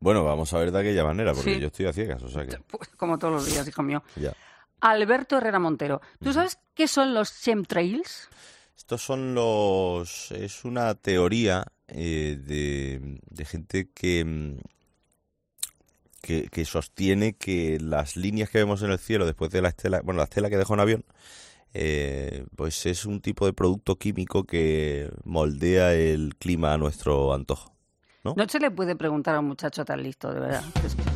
Bueno, vamos a ver de aquella manera, porque Sí. yo estoy a ciegas, o sea que... Pues, como todos los días, hijo mío. Ya. Alberto Herrera Montero. ¿Tú sabes qué son los chemtrails? Estos son los... Es una teoría de gente que sostiene que las líneas que vemos en el cielo después de la estela, bueno, la estela que dejó un avión, pues es un tipo de producto químico que moldea el clima a nuestro antojo, ¿no? No se le puede preguntar a un muchacho tan listo, de verdad.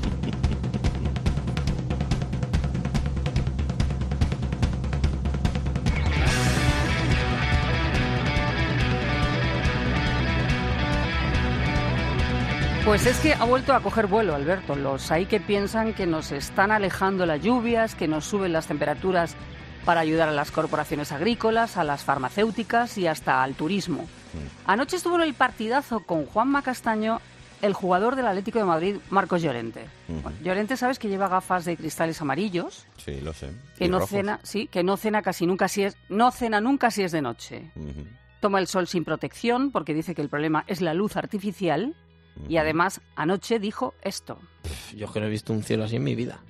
Pues es que ha vuelto a coger vuelo, Alberto. Los hay que piensan que nos están alejando las lluvias, que nos suben las temperaturas para ayudar a las corporaciones agrícolas, a las farmacéuticas y hasta al turismo. Anoche estuvo en el partidazo con Juanma Castaño el jugador del Atlético de Madrid, Marcos Llorente. Bueno, Llorente, sabes que lleva gafas de cristales amarillos, Sí, lo sé. que Y no rojos. cena, sí, que no cena casi nunca no cena nunca si es de noche. Toma el sol sin protección porque dice que el problema es la luz artificial. Y además, anoche dijo esto. Yo es que no he visto un cielo así en mi vida.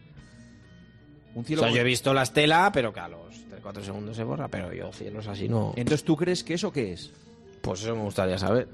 Un O cielo sea, yo he con- visto la estela, pero que a los 3-4 segundos se borra. Pero yo cielos así no... Entonces, ¿tú crees que eso qué es? Pues eso me gustaría saber.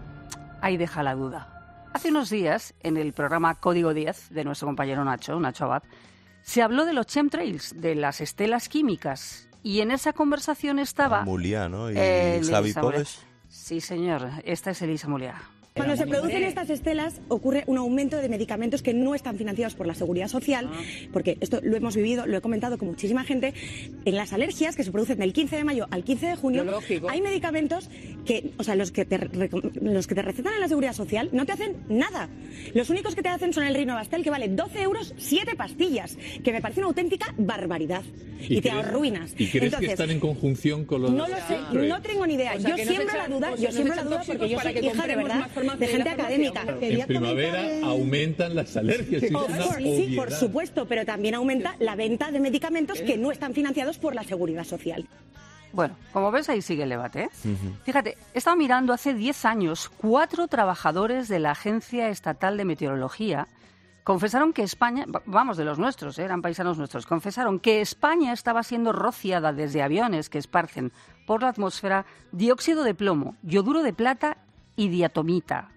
Ahí deja la duda. Hace unos días, en el programa Código 10 de nuestro compañero Nacho Abad, se habló de los chemtrails, de las estelas químicas. Y en esa conversación estaba... Muliá, ¿no? Y Elisa Javi Muliá. Pobes. Sí, señor. Esta es Elisa Muliá. Cuando se producen estas estelas ocurre un aumento de medicamentos que no están financiados por la Seguridad Social, porque esto lo hemos vivido, lo he comentado con muchísima gente, en las alergias que se producen del 15 de mayo al 15 de junio, hay medicamentos que, o sea, los que te recetan en la Seguridad Social no te hacen nada. Los únicos que te hacen son el Rinovastel, que vale 12 euros, 7 pastillas, que me parece una auténtica barbaridad. Y te arruinas. ¿Y crees Entonces, que están en conjunción con los...? no lo sé, no tengo ni idea. O sea, yo que nos siembro echan- la duda, o sea, yo nos siembro la echan duda tóxicos porque yo para soy que hija de compremos verdad más farmacia de en gente la farmacia. académica. En primavera aumentan las alergias. Es una Sí, por obviedad. supuesto, pero también aumenta la venta de medicamentos que no están financiados por la Seguridad Social. Bueno, como ves, ahí sigue el debate, ¿eh? Fíjate, he estado mirando hace 10 años, 4 trabajadores de la Agencia Estatal de Meteorología confesaron que España, vamos, de los nuestros, eran paisanos nuestros, confesaron que España estaba siendo rociada desde aviones que esparcen por la atmósfera dióxido de plomo, yoduro de plata y diatomita.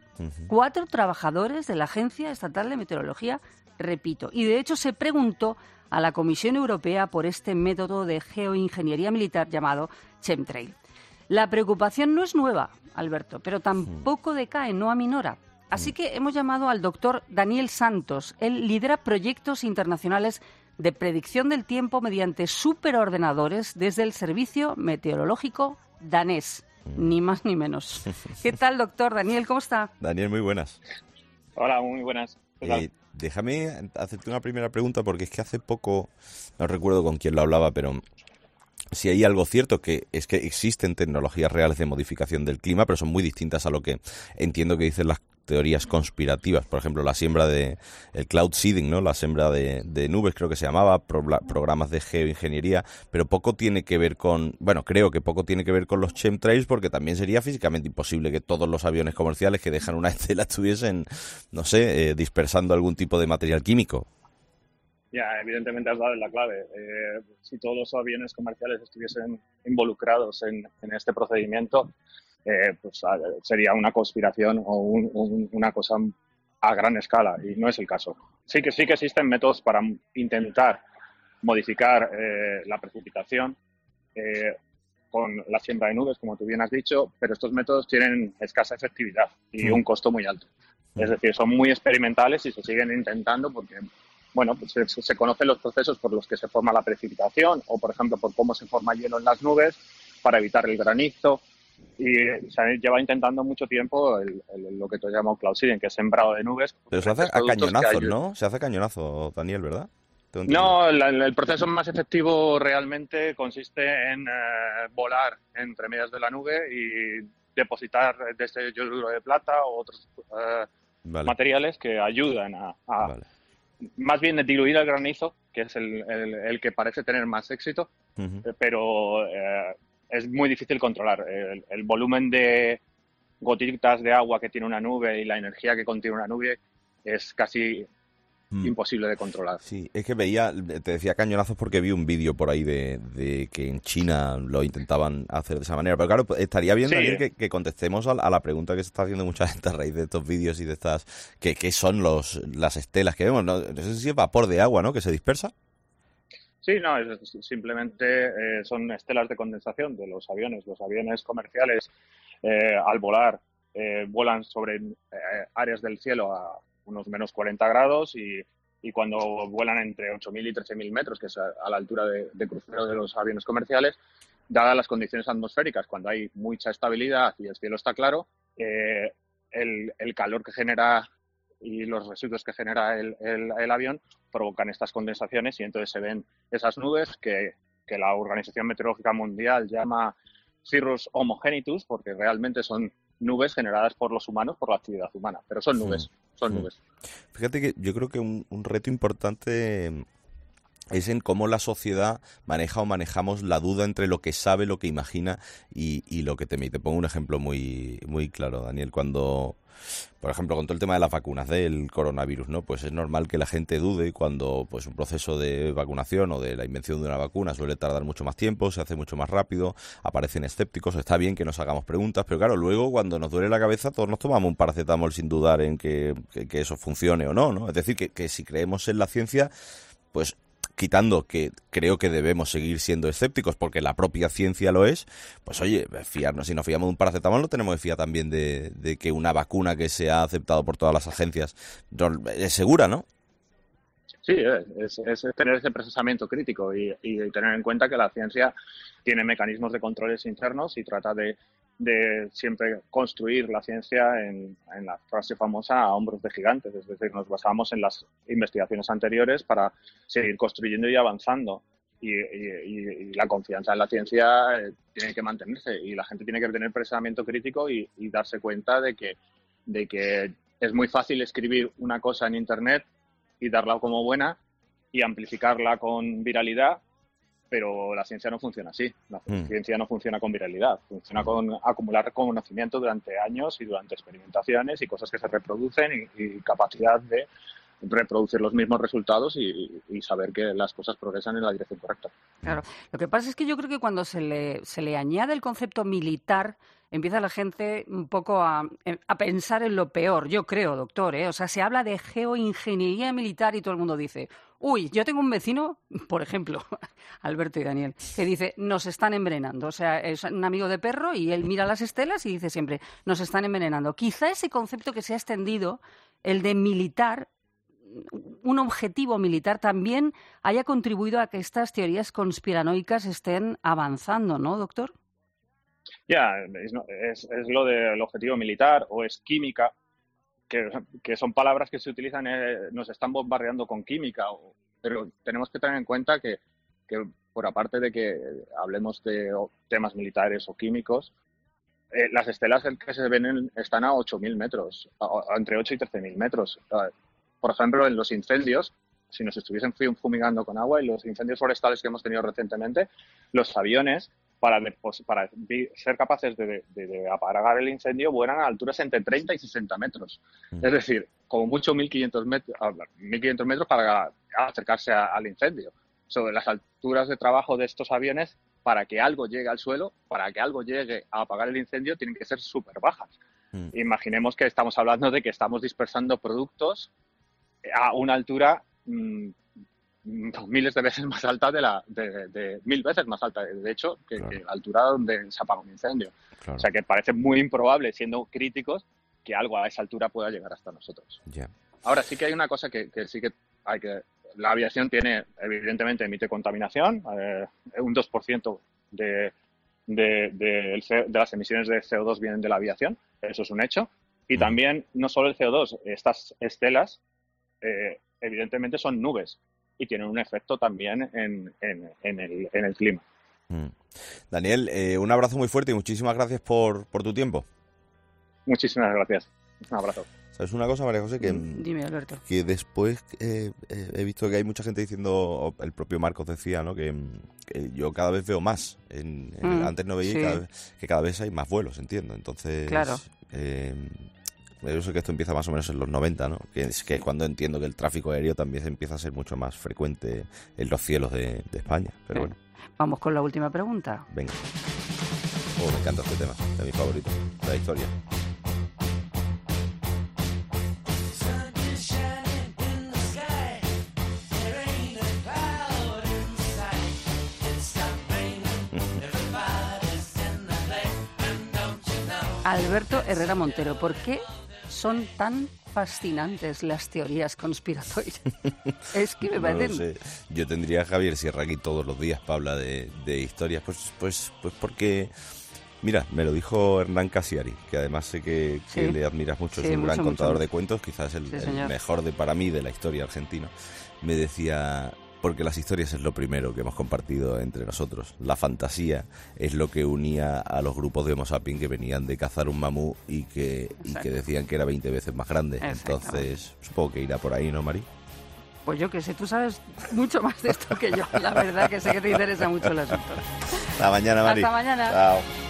4 trabajadores de la Agencia Estatal de Meteorología, repito, y de hecho se preguntó a la Comisión Europea por este método de geoingeniería militar llamado chemtrail. La preocupación no es nueva, Alberto, pero tampoco decae, no aminora. Así que hemos llamado al doctor Daniel Santos. Él lidera proyectos internacionales de predicción del tiempo mediante superordenadores desde el Servicio Meteorológico danés. Ni más ni menos. ¿Qué tal, doctor Daniel? ¿Cómo está? Daniel, muy buenas. Hola, muy buenas. ¿Qué tal? Déjame hacerte una primera pregunta, porque es que hace poco, no recuerdo con quién lo hablaba, pero si hay algo cierto que es que existen tecnologías reales de modificación del clima, pero son muy distintas a lo que entiendo que dicen las teorías conspirativas. Por ejemplo, la siembra de el cloud seeding, ¿no? La siembra de nubes, creo que se llamaba, programas de geoingeniería, pero poco tiene que ver con, bueno, creo que poco tiene que ver con los chemtrails, porque también sería físicamente imposible que todos los aviones comerciales que dejan una estela estuviesen, no sé, dispersando algún tipo de material químico. Ya, evidentemente has dado en la clave. Si todos los aviones comerciales estuviesen involucrados en este procedimiento, pues sería una conspiración o una cosa a gran escala, y no es el caso. Sí que existen métodos para intentar modificar la precipitación con la siembra de nubes, como tú bien has dicho, pero estos métodos tienen escasa efectividad y un costo muy alto. Es decir, son muy experimentales y se siguen intentando porque, bueno, pues se conocen los procesos por los que se forma la precipitación o, por ejemplo, por cómo se forma hielo en las nubes para evitar el granizo. Y se lleva intentando mucho tiempo lo que tú llamas cloud seeding, que es sembrado de nubes. Pero se hace a cañonazos, ¿no? Se hace a cañonazo, Daniel, ¿verdad? No, el proceso más efectivo realmente consiste en volar entre medias de la nube y depositar desde yoduro de plata o otros materiales que ayudan a más bien diluir el granizo, que es el que parece tener más éxito, pero es muy difícil controlar. El volumen de gotitas de agua que tiene una nube y la energía que contiene una nube es casi imposible de controlar. Sí, es que te decía cañonazos porque vi un vídeo por ahí de que en China lo intentaban hacer de esa manera. Pero claro, estaría bien, Daniel, que contestemos a la pregunta que se está haciendo mucha gente a raíz de estos vídeos y de estas... ¿Qué son las estelas que vemos? No sé si es vapor de agua, ¿no?, que se dispersa. Sí, no, simplemente son estelas de condensación de los aviones. Los aviones comerciales, al volar, vuelan sobre áreas del cielo a unos menos 40 grados y cuando vuelan entre 8.000 y 13.000 metros, que es a la altura de crucero de los aviones comerciales, dadas las condiciones atmosféricas, cuando hay mucha estabilidad y el cielo está claro, el calor que genera y los residuos que genera el avión provocan estas condensaciones y entonces se ven esas nubes que la Organización Meteorológica Mundial llama cirrus homogenitus, porque realmente son nubes generadas por los humanos, por la actividad humana, pero son nubes, nubes. Fíjate que yo creo que un reto importante es en cómo la sociedad maneja o manejamos la duda entre lo que sabe, lo que imagina y lo que teme. Y te pongo un ejemplo muy, muy claro, Daniel. Cuando, por ejemplo, con todo el tema de las vacunas del coronavirus, ¿no? Pues es normal que la gente dude cuando pues un proceso de vacunación o de la invención de una vacuna suele tardar mucho más tiempo, se hace mucho más rápido, aparecen escépticos. Está bien que nos hagamos preguntas, pero claro, luego cuando nos duele la cabeza todos nos tomamos un paracetamol sin dudar en que eso funcione o no, ¿no? Es decir, que si creemos en la ciencia, pues quitando que creo que debemos seguir siendo escépticos porque la propia ciencia lo es, pues oye, fiarnos, si nos fiamos de un paracetamol, no tenemos que fiar también de que una vacuna que se ha aceptado por todas las agencias es segura, ¿no? Sí, es tener ese procesamiento crítico y tener en cuenta que la ciencia tiene mecanismos de controles internos y trata de siempre construir la ciencia en la frase famosa a hombros de gigantes, es decir, nos basamos en las investigaciones anteriores para seguir construyendo y avanzando y la confianza en la ciencia tiene que mantenerse y la gente tiene que tener pensamiento crítico y darse cuenta de que es muy fácil escribir una cosa en Internet y darla como buena y amplificarla con viralidad, pero la ciencia no funciona así. La ciencia no funciona con viralidad, funciona con acumular conocimiento durante años y durante experimentaciones y cosas que se reproducen y capacidad de reproducir los mismos resultados y saber que las cosas progresan en la dirección correcta. Claro. Lo que pasa es que yo creo que cuando se le añade el concepto militar, empieza la gente un poco a pensar en lo peor, yo creo, doctor, ¿eh? O sea, se habla de geoingeniería militar y todo el mundo dice, uy, yo tengo un vecino, por ejemplo, Alberto y Daniel, que dice, nos están envenenando. O sea, es un amigo de perro y él mira las estelas y dice siempre, nos están envenenando. Quizá ese concepto que se ha extendido, el de militar, un objetivo militar, también haya contribuido a que estas teorías conspiranoicas estén avanzando, ¿no, doctor? Ya, es lo del objetivo militar o es química, que son palabras que se utilizan, nos están bombardeando con química, pero tenemos que tener en cuenta que por aparte de que hablemos de temas militares o químicos, las estelas que se ven están a 8.000 metros, entre 8 y 13.000 metros. Por ejemplo, en los incendios, si nos estuviesen fumigando con agua, y los incendios forestales que hemos tenido recientemente, los aviones, para ser capaces de apagar el incendio, vuelan a alturas entre 30 y 60 metros. Es decir, como mucho 1.500 metros para acercarse al incendio. Sobre las alturas de trabajo de estos aviones, para que algo llegue al suelo, para que algo llegue a apagar el incendio, tienen que ser súper bajas. Imaginemos que estamos hablando de que estamos dispersando productos a una altura miles de veces más alta de 1.000 veces más alta, de hecho, que la altura donde se apaga un incendio. Claro. O sea que parece muy improbable, siendo críticos, que algo a esa altura pueda llegar hasta nosotros. Yeah. Ahora sí que hay una cosa que sí que hay que... La aviación evidentemente emite contaminación, un 2% de las emisiones de CO2 vienen de la aviación, eso es un hecho. Y también, no solo el CO2, estas estelas evidentemente son nubes y tienen un efecto también en el clima. Daniel, un abrazo muy fuerte y muchísimas gracias por tu tiempo. Muchísimas gracias. Un abrazo. ¿Sabes una cosa, María José? Dime, Alberto. Que después he visto que hay mucha gente diciendo, el propio Marcos decía, ¿no? Que yo cada vez veo más. Antes no veía, sí. Que cada vez hay más vuelos, entiendo. Entonces, claro. Yo sé que esto empieza más o menos en los 90, ¿no? Que es cuando entiendo que el tráfico aéreo también empieza a ser mucho más frecuente en los cielos de España. Pero bueno. Vamos con la última pregunta. Venga. Me encanta este tema, de mi favorito, la historia. Alberto Herrera Montero, ¿por qué son tan fascinantes las teorías conspiratorias? Es que me parecen... No lo sé. Yo tendría a Javier Sierra aquí todos los días para hablar de historias. Pues porque... Mira, me lo dijo Hernán Casiari, que además sé que le admiras mucho, es un gran contador de cuentos, quizás el mejor para mí de la historia argentina. Me decía, porque las historias es lo primero que hemos compartido entre nosotros. La fantasía es lo que unía a los grupos de Homo sapiens que venían de cazar un mamú y que decían que era 20 veces más grande. Entonces, supongo que irá por ahí, ¿no, Mari? Pues yo que sé, tú sabes mucho más de esto que yo. La verdad que sé que te interesa mucho el asunto. Hasta mañana, Mari. Hasta mañana. Chao.